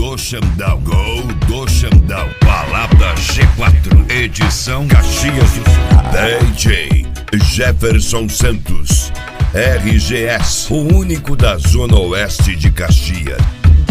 do Xandão, Gol do Xandão, Palavra G4, edição Caxias do Sul. DJ Jefferson Santos, RGS, o único da Zona Oeste de Caxias.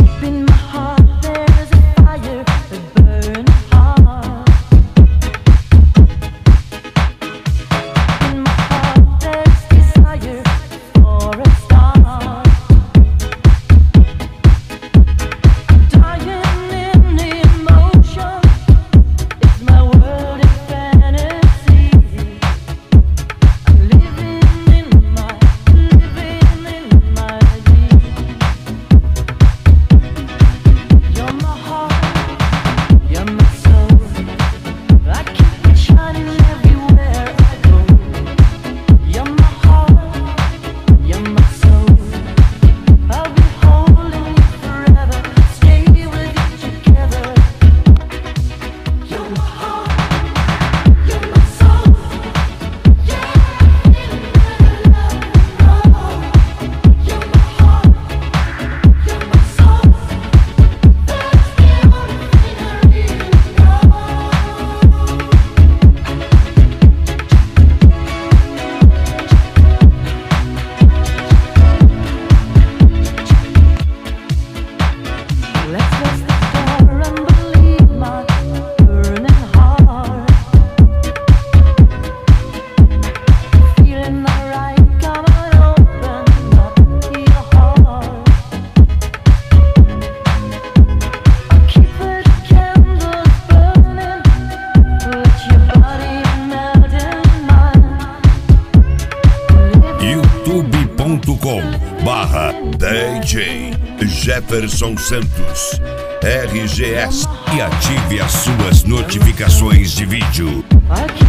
youtube.com/DJ Jefferson Santos, RGS, e ative as suas notificações de vídeo.